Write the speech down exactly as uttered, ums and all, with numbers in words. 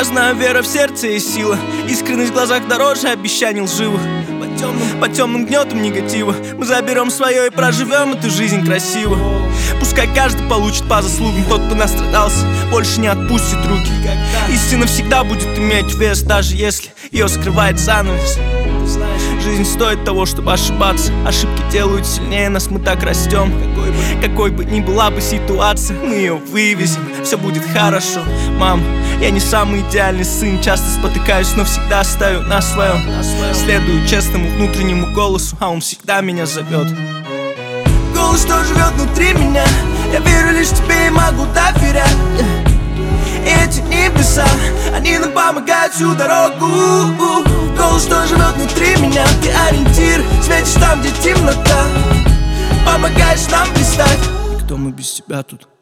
знаю, вера в сердце и сила, искренность в глазах дороже обещаний лживых. Под темным, под темным гнетом негатива мы заберем свое и проживем эту жизнь красиво. Пускай каждый получит по заслугам, тот, кто настрадался, больше не отпустит руки. Истина всегда будет иметь вес, даже если ее скрывает занавес. Жизнь стоит того, чтобы ошибаться. Ошибки делают сильнее нас, мы так растем. Какой бы, какой бы ни была бы ситуация, мы ее вывезем, все будет хорошо. Мам, я не самый идеальный сын, часто спотыкаюсь, но всегда стою на своем. Следую честному внутреннему голосу, а он всегда меня зовет. Голос, что живет внутри меня, я верю лишь тебе и могу доверять. И эти небеса, они нам помогают всю дорогу. Голос, что живет внутри меня, ты ориентир, светишь там, где темнота, помогаешь нам блистать. И кто мы без тебя тут?